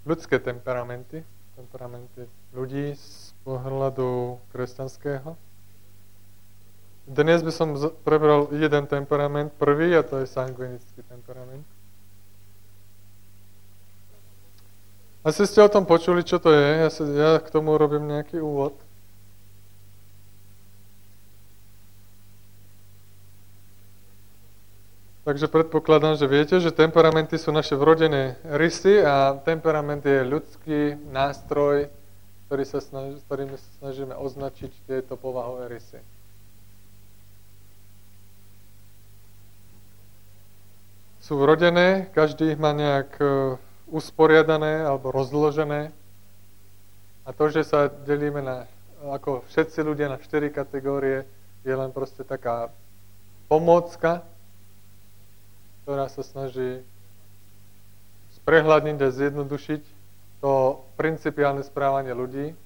ľudské temperamenty ľudí z pohľadu kresťanského. Dnes by som prebral jeden temperament, prvý, a to je sangvinický temperament. Asi ste o tom počuli, čo to je. Ja k tomu robím nejaký úvod. Takže predpokladám, že viete, že temperamenty sú naše vrodené rysy a temperament je ľudský nástroj, ktorým sa snažíme označiť tieto povahové rysy. Sú vrodené, každý ich má nejak usporiadané alebo rozložené. A to, že sa delíme ako všetci ľudia na 4 kategórie, je len proste taká pomôcka, ktorá sa snaží sprehľadniť a zjednodušiť to principiálne správanie ľudí.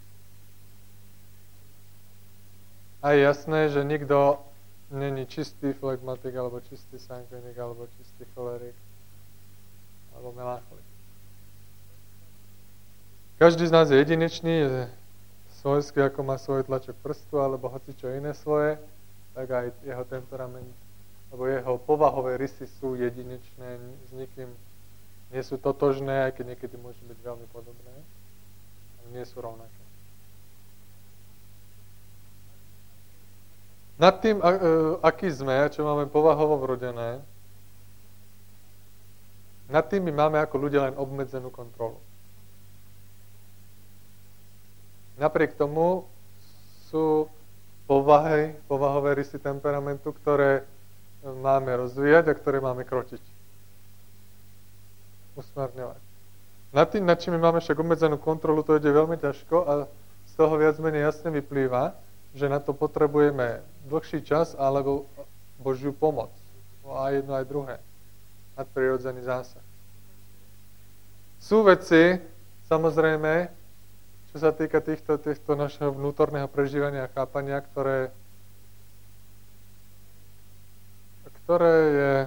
A je jasné, že nikto není čistý flegmatik, alebo čistý sangvinik, alebo čistý cholerik, alebo melancholik. Každý z nás je jedinečný, je svojský, ako má svoj tlačok prstu, alebo hocičo iné svoje, tak aj jeho temperament lebo jeho povahové rysy sú jedinečné, s nikým nie sú totožné, aj keď niekedy môžu byť veľmi podobné, ale nie sú rovnaké. Nad tým, aký sme, čo máme povahovo vrodené, nad tým my máme ako ľudia len obmedzenú kontrolu. Napriek tomu sú povahové rysy temperamentu, ktoré máme rozvíjať a ktoré máme krotiť. Usmerňovať. Nad čím my máme však obmedzenú kontrolu, to ide veľmi ťažko a z toho viac menej jasne vyplýva, že na to potrebujeme dlhší čas alebo Božiu pomoc. No a jedno aj druhé. Nadprirodzený zásah. Sú veci, samozrejme, čo sa týka týchto našeho vnútorného prežívania a chápania, ktoré je,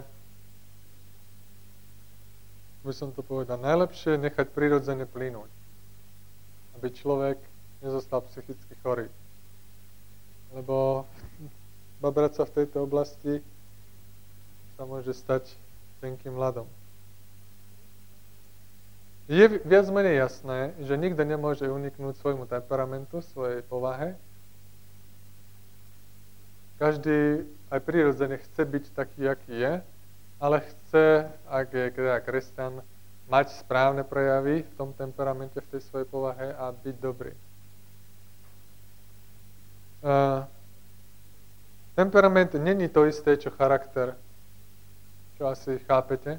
by som to povedal, najlepšie nechať prirodzene plynúť. Aby človek nezostal psychicky chorý. Lebo babrať sa v tejto oblasti sa môže stať tenkým ľadom. Je viac menej jasné, že nikto nemôže uniknúť svojmu temperamentu, svojej povahe. Každý aj prirodzene chce byť taký, aký je, ale chce, ak je kresťan, mať správne prejavy v tom temperamente, v tej svojej povahe a byť dobrý. Temperament není to isté, čo charakter, čo asi chápete.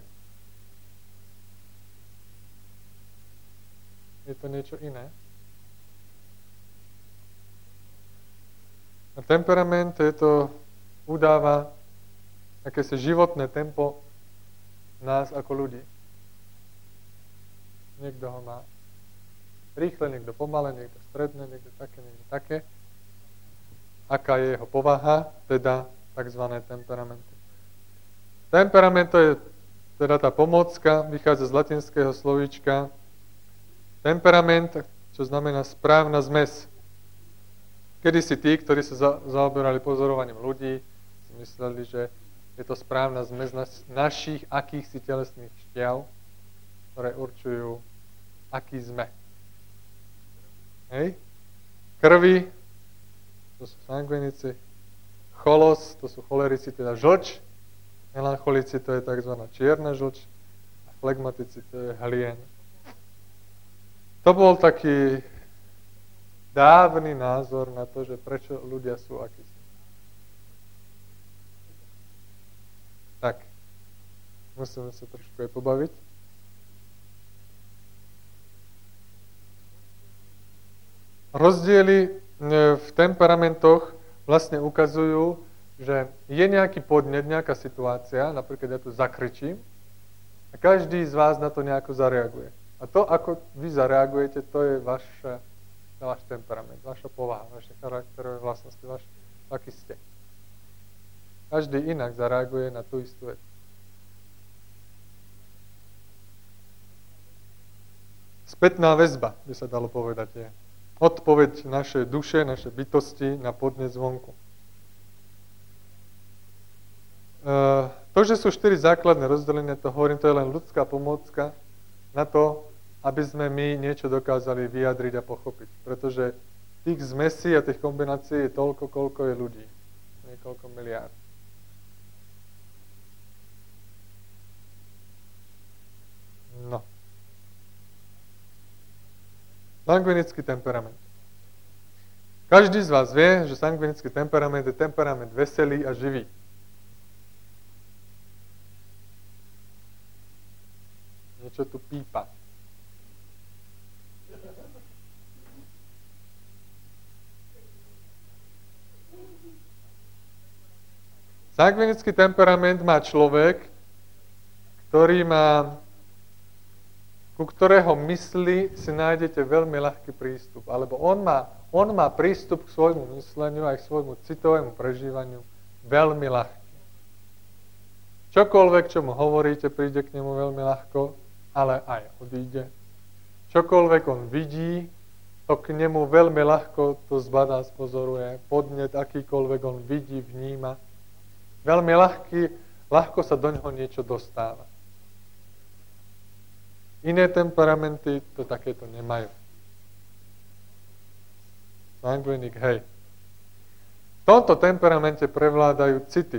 Je to niečo iné. A temperament udáva akési životné tempo nás ako ľudí. Niekto ho má rýchle, niekto pomale, niekto stredne, niekto také. Aká je jeho povaha, teda tzv. Temperamenty. Temperament to je teda tá pomôcka, vychádza z latinského slovíčka temperament, čo znamená správna zmes. Kedysi tí, ktorí sa zaoberali pozorovaním ľudí, si mysleli, že je to správna zmes našich akýchsi telesných šťav, ktoré určujú, aký sme. Hej? Krvi, to sú sangvinici, cholos, to sú cholerici, teda žlč, melancholici, to je tzv. Čierna žlč, a flegmatici, to je hlien. To bol taký dávny názor na to, že prečo ľudia sú akí sú. Tak, musíme sa trošku aj pobaviť. Rozdiely v temperamentoch vlastne ukazujú, že je nejaký podnet, nejaká situácia, napríklad ja tu zakričím a každý z vás na to nejako zareaguje. A to, ako vy zareagujete, to je váš temperament, vaša povaha, vaše charakterové vlastnosti, aký ste. Každý inak zareaguje na tú istú vec. spätná väzba, by sa dalo povedať, je odpoveď našej duše, našej bytosti na podnet zvonku. To, že sú 4 základné rozdelenia, to hovorím, to je len ľudská pomôcka na to, aby sme my niečo dokázali vyjadriť a pochopiť. Pretože tých zmesí a tých kombinácií je toľko, koľko je ľudí. Niekoľko miliárd. No. Sangvinický temperament. Každý z vás vie, že sangvinický temperament je temperament veselý a živý. Niečo tu pípa. Sangvinický temperament má človek, ku ktorého mysli si nájdete veľmi ľahký prístup. Alebo on má prístup k svojmu mysleniu aj k svojmu citovému prežívaniu veľmi ľahký. Čokoľvek, čo mu hovoríte, príde k nemu veľmi ľahko, ale aj odíde. Čokoľvek on vidí, to k nemu veľmi ľahko to zbadá, spozoruje. Podnet, akýkoľvek on vidí, vníma. Veľmi ľahko sa do neho niečo dostáva. Iné temperamenty to takéto nemajú. Sangvinik, hej. V tomto temperamente prevládajú city.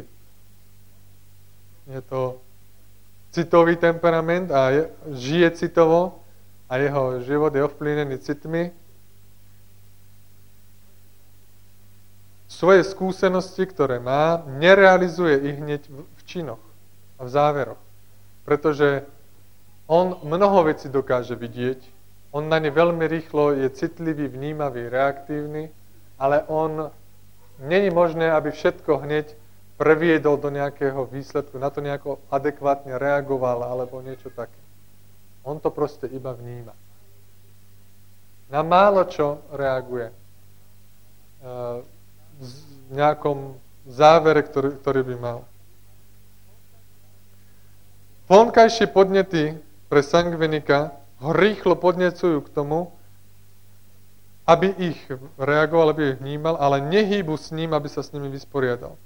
Je to citový temperament a žije citovo a jeho život je ovplyvnený citmi. Svoje skúsenosti, ktoré má, nerealizuje ich hneď v činoch a v záveroch. Pretože on mnoho vecí dokáže vidieť, on na ne veľmi rýchlo je citlivý, vnímavý, reaktívny, ale není možné, aby všetko hneď previedol do nejakého výsledku, na to nejako adekvátne reagoval alebo niečo také. On to proste iba vníma. Na málo čo reaguje v nejakom závere, ktorý by mal. Vonkajšie podnety pre sangvinika ho rýchlo podnecujú k tomu, aby ich reagoval, aby ich vnímal, ale nehýbu s ním, aby sa s nimi vysporiadal.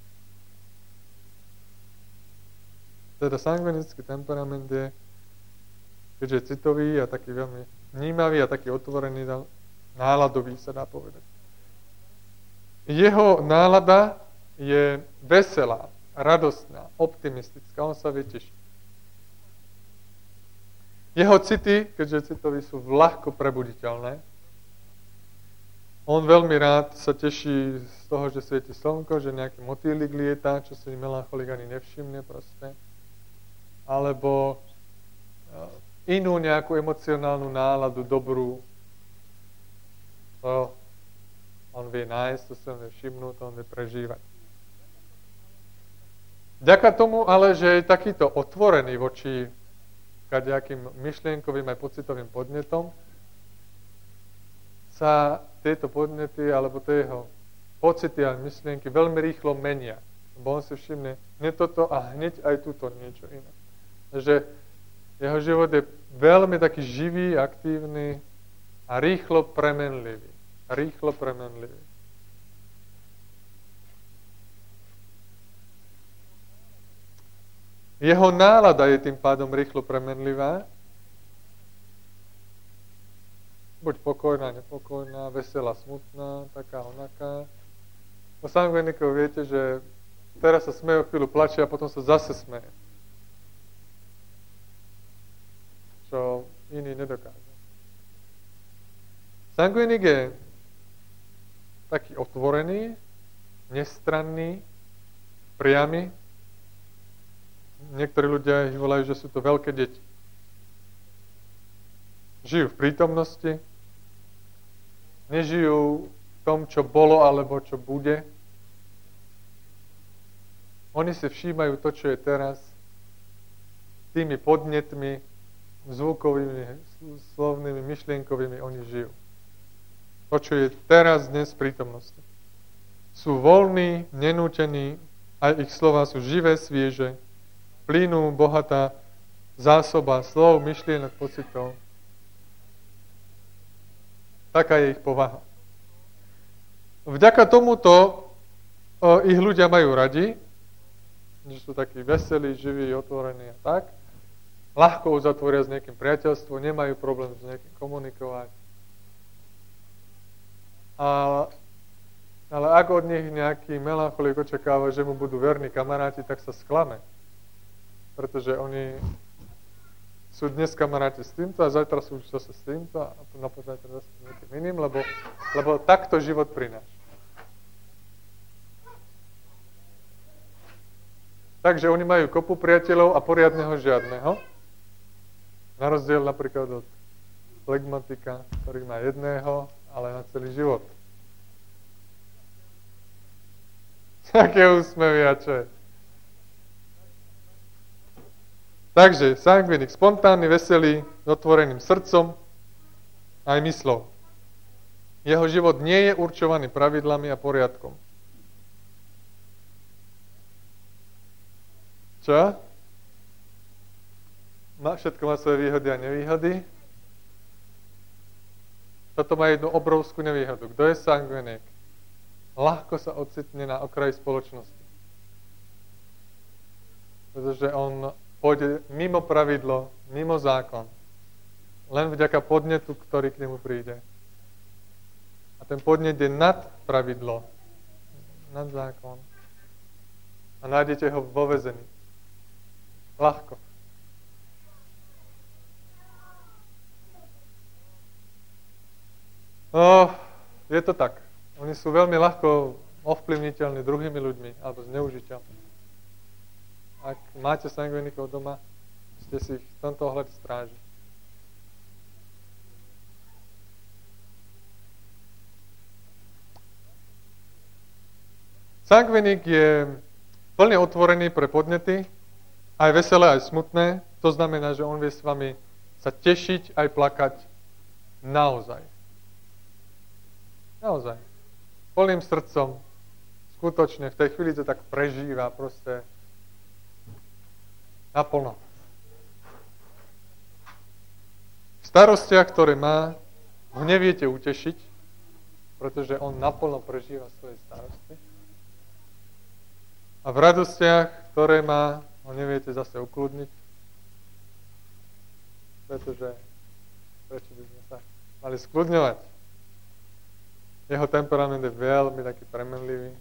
Teda sangvinický temperament je, keďže je citový a taký veľmi vnímavý a taký otvorený, náladový sa dá povedať. Jeho nálada je veselá, radostná, optimistická, on sa vie tešiť. Jeho city, keďže citový, sú ľahko prebuditeľné. On veľmi rád sa teší z toho, že svieti slnko, že nejaký motýlik lietá, čo si melancholik ani nevšimne proste. Alebo inú nejakú emocionálnu náladu, dobrú. To on vie nájsť, to sa on vie všimnúť, to on vie prežívať. Vďaka tomu ale, že je takýto otvorený voči kadejakým myšlienkovým aj pocitovým podnetom, sa tieto podnety alebo tie jeho pocity a myšlienky veľmi rýchlo menia. Lebo on si všimne hneď toto a hneď aj túto niečo iné. Takže jeho život je veľmi taký živý, aktívny a rýchlo premenlivý. Rýchlo premenlivý. Jeho nálada je tým pádom rýchlo premenlivá. Buď pokojná, nepokojná, veselá, smutná, taká, onaká. O sangvinikovi viete, že teraz sa smeje, chvíľu plače a potom sa zase smeje. Čo iný nedokáže. Sangvinik je taký otvorený, nestranný, priamy. Niektorí ľudia ich volajú, že sú to veľké deti. Žijú v prítomnosti, nežijú v tom, čo bolo alebo čo bude. Oni si všímajú to, čo je teraz, tými podnetmi, zvukovými, slovnými, myšlienkovými, oni žijú. To, čo je teraz, dnes v prítomnosti. Sú voľní, nenútení, aj ich slova sú živé, svieže, plynú, bohatá zásoba slov, myšlienok, pocitov. Taká je ich povaha. Vďaka tomuto ich ľudia majú radi, že sú takí veselí, živí, otvorení a tak. Ľahko uzatvoria s niekým priateľstvo, nemajú problém s niekým komunikovať. Ale ak od nich nejaký melancholik očakáva, že mu budú verní kamaráti, tak sa sklame. Pretože oni sú dnes kamaráti s týmto a zajtra sú už zase s týmto a na pozajtra zase s nejakým iným, lebo takto život prináša. Takže oni majú kopu priateľov a poriadneho žiadneho. Na rozdiel napríklad od flegmatika, ktorý má jedného, ale na celý život. Také úsmevy a čo je. Takže sangvinik, spontánny, veselý, s otvoreným srdcom aj myslou. Jeho život nie je určovaný pravidlami a poriadkom. Čo? Všetko má svoje výhody a nevýhody. Toto má jednu obrovskú nevýhodu. Kto je sangvinik? Ľahko sa ocitne na okraji spoločnosti. Pretože on pôjde mimo pravidlo, mimo zákon. Len vďaka podnetu, ktorý k nemu príde. A ten podnet je nad pravidlo, nad zákon. A nájdete ho vo väzení. Ľahko. Je to tak. Oni sú veľmi ľahko ovplyvniteľní druhými ľuďmi alebo zneužiteľní. Ak máte sangvinikov doma, ste si ich v tomto ohľade stráži. Sangvinik je plne otvorený pre podnety, aj veselé, aj smutné. To znamená, že on vie s vami sa tešiť, aj plakať naozaj. Naozaj. Plným srdcom, skutočne, v tej chvíli to tak prežíva proste naplno. V starostiach, ktoré má, ho neviete utešiť, pretože on naplno prežíva svoje starosti. A v radostiach, ktoré má, ho neviete zase ukludniť, pretože prečo by sme sa mali skľudňovať? Jeho temperament je veľmi taký premenlivý,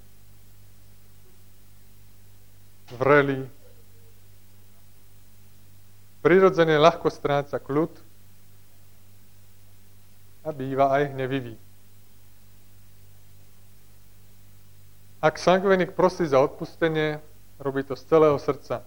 vrelý, prirodzene ľahko stráca kľud a býva aj hnevivý. Ak sangvinik prosí za odpustenie, robí to z celého srdca.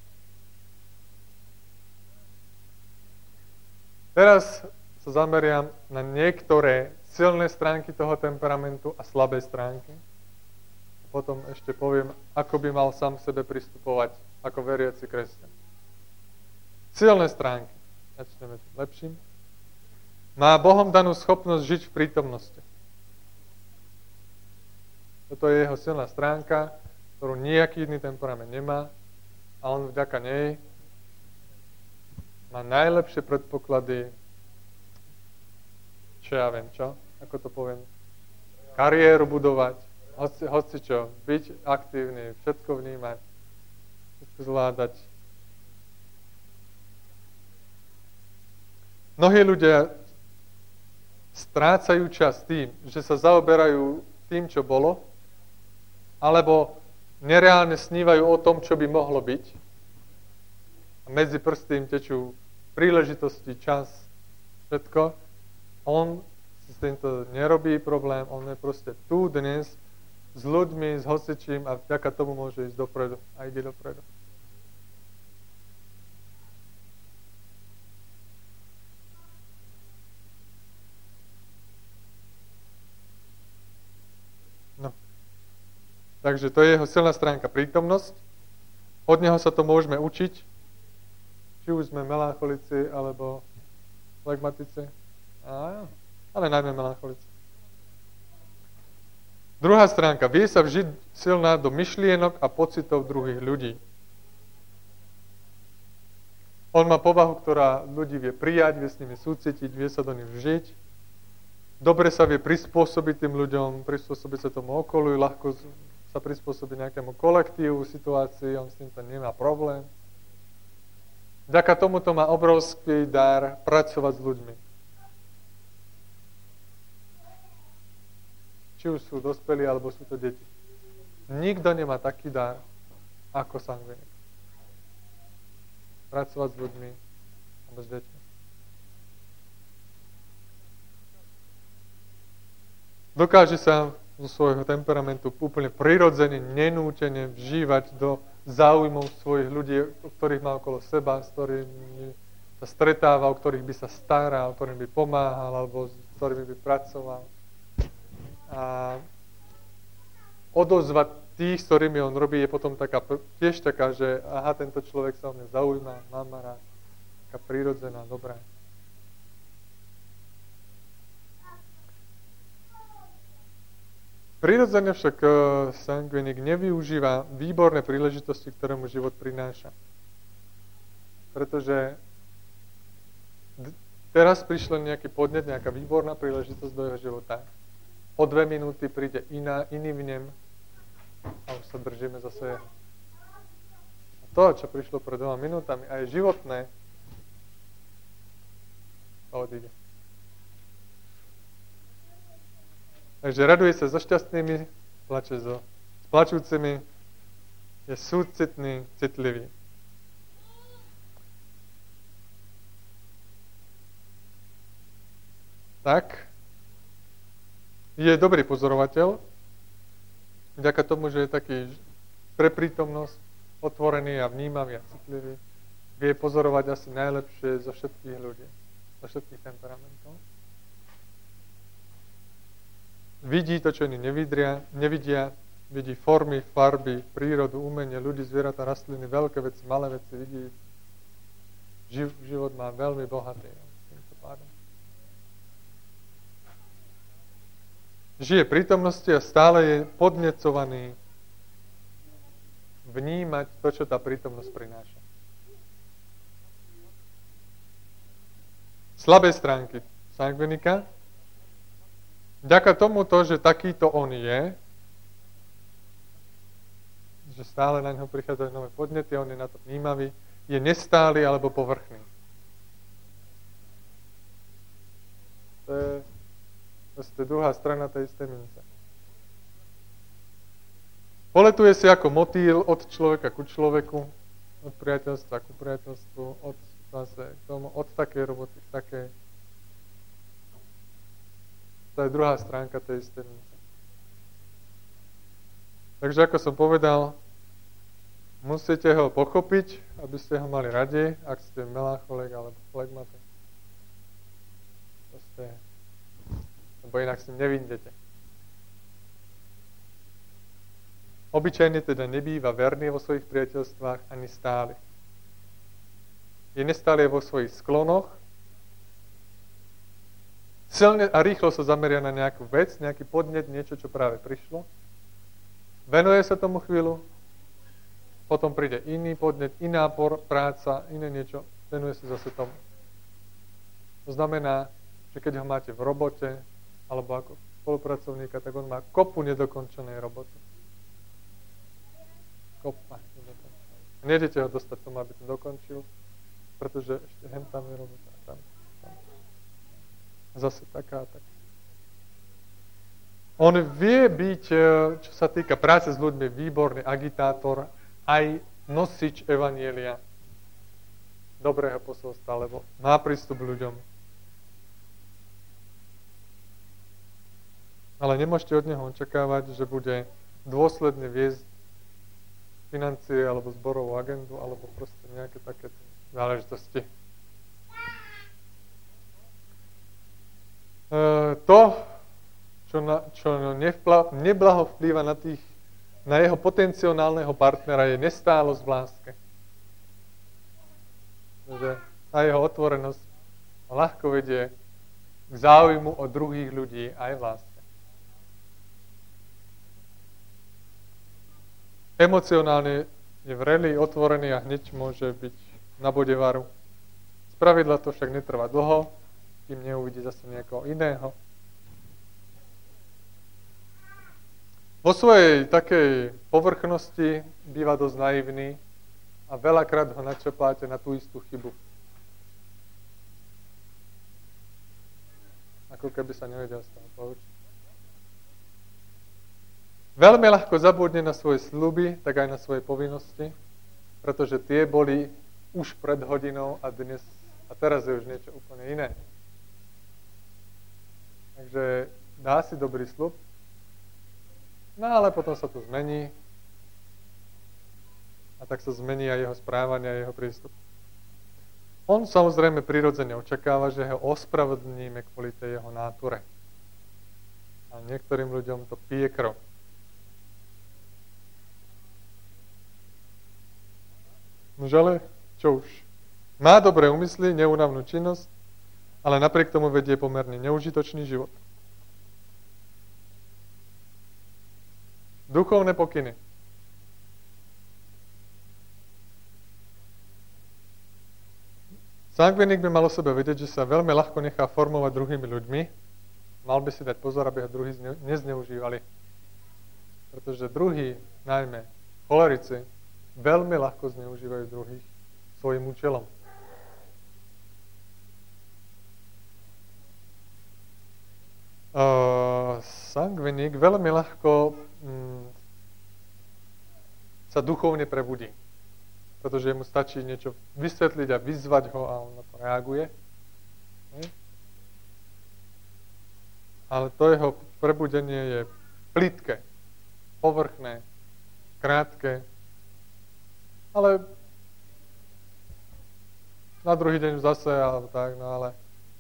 Teraz sa zameriam na niektoré silné stránky toho temperamentu a slabé stránky. Potom ešte poviem, ako by mal sám k sebe pristupovať ako veriaci kresťan. Silné stránky. Začneme tým lepším. Má Bohom danú schopnosť žiť v prítomnosti. Toto je jeho silná stránka, ktorú nejaký iný temperament nemá a on vďaka nej má najlepšie predpoklady, čo ja viem, čo? Ako to poviem? Kariéru budovať, hoci čo, byť aktívny, všetko vnímať, všetko zvládať. Mnohí ľudia strácajú čas tým, že sa zaoberajú tým, čo bolo, alebo nereálne snívajú o tom, čo by mohlo byť. A medzi prsty im tečú príležitosti, čas, všetko. On s týmto nerobí problém, on je proste tu dnes s ľuďmi, s hocičím a vďaka tomu môže ísť dopredu a ide dopredu. No. Takže to je jeho silná stránka, prítomnosť. Od neho sa to môžeme učiť, či už sme melancholici alebo flegmatici. Ale najmä melancholici. Druhá stránka. Vie sa vžiť silná do myšlienok a pocitov druhých ľudí. On má povahu, ktorá ľudí vie prijať, vie s nimi súcitiť, vie sa do nich vžiť. dobre sa vie prispôsobiť tým ľuďom, prispôsobiť sa tomu okoliu, ľahko sa prispôsobiť nejakému kolektívu, situácii, on s týmto nemá problém. Vďaka tomuto má obrovský dar pracovať s ľuďmi. Či už sú dospelí, alebo sú to deti. Nikto nemá taký dar, ako sangvinik. Pracovať s ľuďmi alebo s deťmi. Dokáže sa zo svojho temperamentu úplne prirodzene, nenútene vžívať do záujmov svojich ľudí, ktorých má okolo seba, s ktorými sa stretáva, o ktorých by sa staral, ktorým by pomáhal, alebo s ktorými by pracoval. A odozvať tých, s ktorými on robí, je potom tiež taká, že aha, tento človek sa o mňa zaujíma, mám ma rád, taká prirodzená, dobrá. Prirodzene však sangvinik nevyužíva výborné príležitosti, ktoré mu život prináša. Pretože teraz prišla nejaký podnet, nejaká výborná príležitosť do jeho života. O 2 minúty príde iný vnem a už sa držíme zase jeho. A to, čo prišlo pred 2 minútami a je životné, to odíde. Takže raduje sa so šťastnými, plače s plačúcimi, je súcitný, citlivý. Tak, je dobrý pozorovateľ, vďaka tomu, že je taký pre prítomnosť otvorený a vnímavý a citlivý, vie pozorovať asi najlepšie zo všetkých ľudí, zo všetkých temperamentov. Vidí to, čo iní nevidia, vidí formy, farby, prírodu, umenie, ľudí, zvieratá, rastliny, veľké veci, malé veci, vidí. Život má veľmi bohatý. Týmto pádom. Žije prítomnosti a stále je podnecovaný vnímať to, čo tá prítomnosť prináša. Slabé stránky sangvinika. Vďaka tomuto, že takýto on je, že stále na ňo prichádzajú nové podnety, on je na to vnímavý, je nestály alebo povrchný. To je druhá strana tej istej mince. Poletuje si ako motýl od človeka ku človeku, od priateľstva ku priateľstvu, od takej roboty k takej. To je druhá stránka tej istej mince. Takže ako som povedal, musíte ho pochopiť, aby ste ho mali radi, ak ste melancholik alebo flegmatik. Lebo inak s ním nevyjdete. Obyčajne teda nebýva verný vo svojich priateľstvách ani stály. Je nestály vo svojich sklonoch, silne a rýchlo sa zameria na nejakú vec, nejaký podnet, niečo, čo práve prišlo. Venuje sa tomu chvíľu, potom príde iný podnet, iná práca, iné niečo, venuje sa zase tomu. To znamená, že keď ho máte v robote, alebo ako spolupracovníka, tak on má kopu nedokončenej roboty. Kopa nedokončenej. Nejdete ho dostať tomu, aby to dokončil, pretože ešte hen tam je robota. Zase taká. On vie byť, čo sa týka práce s ľuďmi, výborný agitátor, aj nosič evanjelia, dobrého posolstva, lebo má prístup k ľuďom. Ale nemôžete od neho očakávať, že bude dôsledne viesť financie alebo zborovú agendu, alebo proste nejaké také záležitosti. To, čo neblaho vplýva na jeho potenciálneho partnera, je nestálosť v láske. Takže tá jeho otvorenosť ľahko vedie k záujmu od druhých ľudí aj v láske. Emocionálne je vrelý, otvorený a hneď môže byť na bode varu. Spravidla to však netrvá dlho, kým neuvidí zase niekoho iného. vo svojej takej povrchnosti býva dosť naivný a veľakrát ho načapáte na tú istú chybu. Ako keby sa nevedel z toho poučiť. Veľmi ľahko zabudne na svoje sľuby, tak aj na svoje povinnosti, pretože tie boli už pred hodinou a teraz je už niečo úplne iné. Takže dá si dobrý sľub, no ale potom sa to zmení a tak sa zmení aj jeho správanie a jeho prístup. On samozrejme prirodzene očakáva, že ho ospravedlníme kvôli tej jeho náture. A niektorým ľuďom to pije krv. Nož ale, čo už. Má dobré úmysly, neúnavnú činnosť, ale napriek tomu vedie pomerne neužitočný život. Duchovné pokyny. Sangvinik by mal o sebe vedieť, že sa veľmi ľahko nechá formovať druhými ľuďmi. Mal by si dať pozor, aby ho druhí nezneužívali. Pretože druhí, najmä cholerici, veľmi ľahko zneužívajú druhých svojim účelom. Sangvinik veľmi ľahko sa duchovne prebudí, pretože mu stačí niečo vysvetliť a vyzvať ho a on na to reaguje. Ale to jeho prebudenie je plitké, povrchné, krátke, ale na druhý deň zase, alebo tak, no ale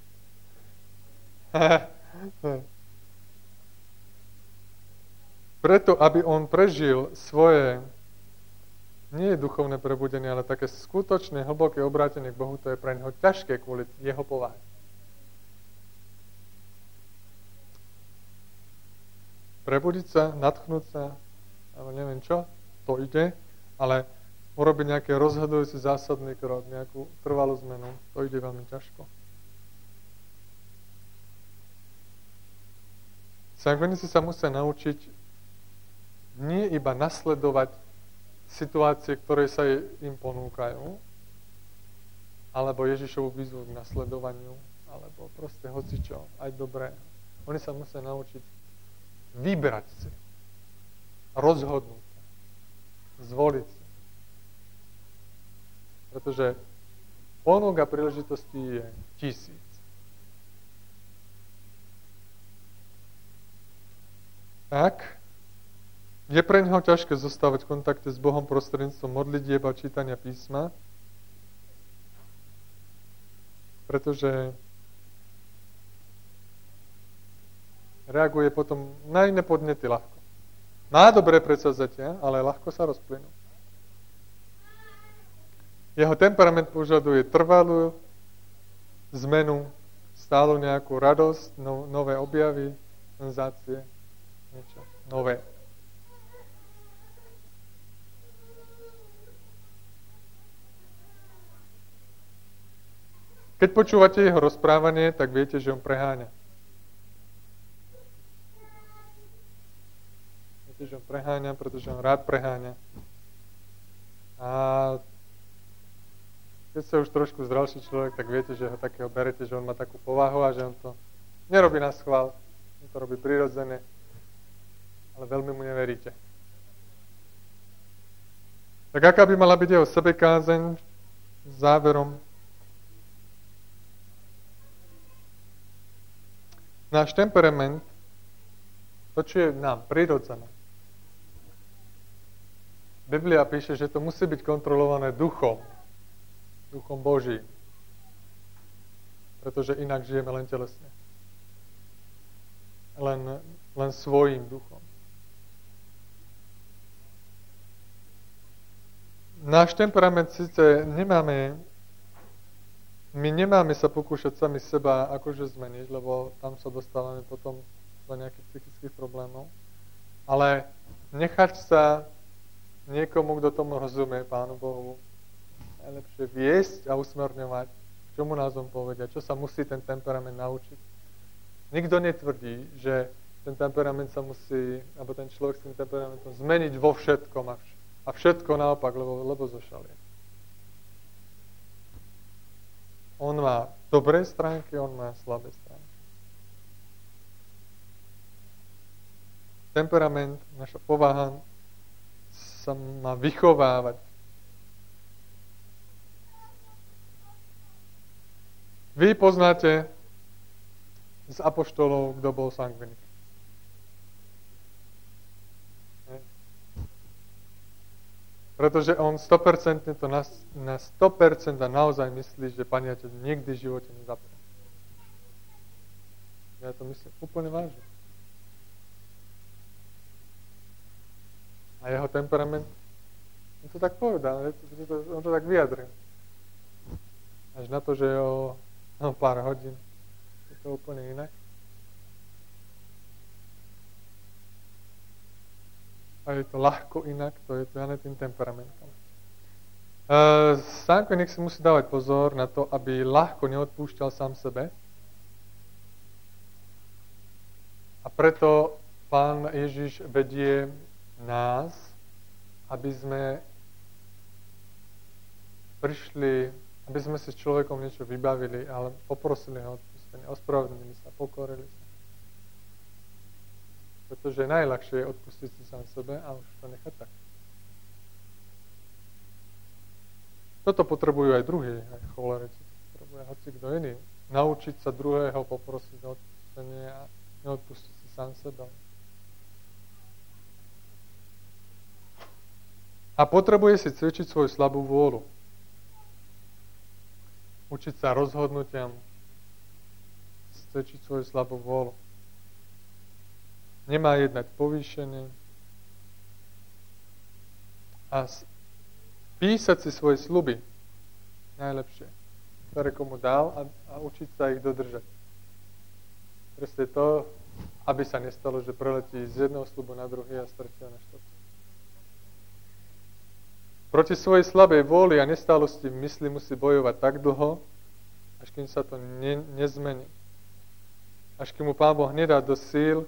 preto, aby on prežil svoje nie je duchovné prebudenie, ale také skutočné, hlboké obrátenie k Bohu, to je pre neho ťažké kvôli jeho povahe. Prebudiť sa, nadchnúť sa, alebo neviem čo, to ide, ale urobiť nejaký rozhodujúci zásadný krok, nejakú trvalú zmenu, to ide veľmi ťažko. Sangvinici sa musia naučiť nie iba nasledovať situácie, ktoré sa im ponúkajú, alebo Ježišovu výzvu k nasledovaniu, alebo proste hocičo, aj dobré. Oni sa musia naučiť vybrať si, rozhodnúť sa, zvoliť si. Pretože ponúk a príležitostí je 1000. Tak, je pre neho ťažké zostávať v kontakte s Bohom prostredníctvom modlitieb a čítania písma, pretože reaguje potom na iné podnety ľahko. Má dobré predsavzatia, ale ľahko sa rozplynú. Jeho temperament požaduje trvalú zmenu, stálu nejakú radosť, nové objavy, senzácie, niečo nové. Keď počúvate jeho rozprávanie, tak viete, že on preháňa. Viete, že on preháňa, pretože on rád preháňa. A keď ste už trošku zrelší človek, tak viete, že ho takého berete, že on má takú povahu a že on to nerobí na schvál. On to robí prirodzene, ale veľmi mu neveríte. Tak aká by mala byť jeho sebekázeň záverom? Náš temperament, to, čo je nám prirodzené. Biblia píše, že to musí byť kontrolované duchom Božím. Pretože inak žijeme len telesne. Len svojím duchom. Náš temperament síce my nemáme sa pokúšať sami seba akože zmeniť, lebo tam sa dostávame potom do nejakých psychických problémov. Ale nechať sa niekomu, kto tomu rozumie, Pánu Bohu, najlepšie viesť a usmerňovať, čo mu nás on povedia, čo sa musí ten temperament naučiť. Nikto netvrdí, že ten temperament sa musí, alebo ten človek s tým temperamentom zmeniť vo všetkom a všetko naopak, lebo zošalie. On má dobré stránky, on má slabé stránky. Temperament, naša povaha sa má vychovávať. Vy poznáte z apoštolov, kto bol sangvinik. Pretože on 100% to na 100% a naozaj myslí, že Pán ťa nikdy v živote nezapne. Ja to myslím úplne vážne. A jeho temperament, on to tak povedal, on to tak vyjadril. Až na to, že o pár hodín je to úplne inak. A je to ľahko inak, to je dané tým temperamentom. Sangvinik si musí dávať pozor na to, aby ľahko neodpúšťal sám sebe. A preto Pán Ježiš vedie nás, aby sme prišli, aby sme si s človekom niečo vybavili, ale poprosili ho odpustenie, ospravedlnili sa, pokorili sa. Pretože najľahšie je odpustiť si sám sebe a už to nechať tak. Toto potrebujú aj druhí, aj cholereci, potrebuje hoci kto iný. Naučiť sa druhého poprosiť o odpustenie a neodpustiť si sám sebe. A potrebuje si cvičiť svoju slabú vôľu. Učiť sa rozhodnutiam, cvičiť svoju slabú vôľu. Nemá jednať povýšene a písať si svoje sľuby najlepšie, ktoré komu dal a učiť sa ich dodržať. Presne to, aby sa nestalo, že preletí z jedného sľubu na druhý a z tretieho na štvrtý. Proti svojej slabej vôli a nestálosti v mysli musí bojovať tak dlho, až kým sa to nezmení. Až kým mu Pán Boh nedá do síl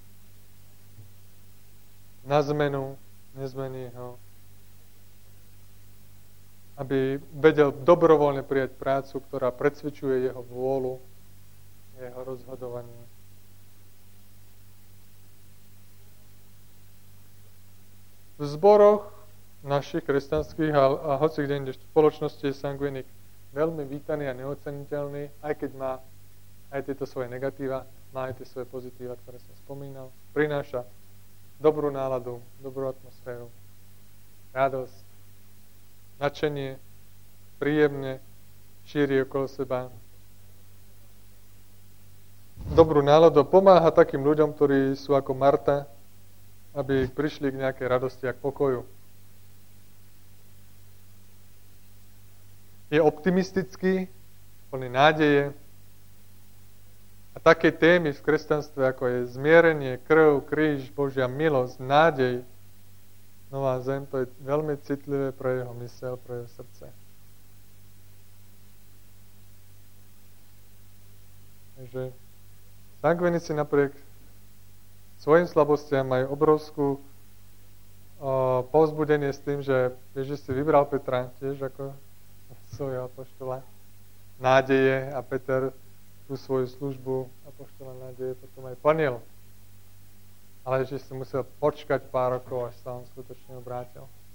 na zmenu, nezmení ho. Aby vedel dobrovoľne prijať prácu, ktorá predsvičuje jeho vôľu, jeho rozhodovanie. V zboroch našich kresťanských a hoci kde inde v spoločnosti je sangvinik veľmi vítaný a neoceniteľný, aj keď má aj tieto svoje negatíva, má aj tie svoje pozitíva, ktoré som spomínal. Prináša dobrú náladu, dobrú atmosféru, radosť, nadšenie, príjemne šíri okolo seba. Dobrú náladu pomáha takým ľuďom, ktorí sú ako Marta, aby prišli k nejakej radosti a k pokoju. Je optimistický, plný nádeje. A také témy v kresťanstve, ako je zmierenie, krv, kríž, Božia milosť, nádej, nová zem, to je veľmi citlivé pre jeho myseľ, pre jeho srdce. Takže sangvinici napriek svojim slabostiam majú obrovskú povzbudenie s tým, že Ježiš si vybral Petra tiež ako svojho apoštola nádeje a Peter tú svoju službu apoštola nádeje potom aj plnil. Ale Ježiš si musel počkať pár rokov, až sa on skutočne obrátil.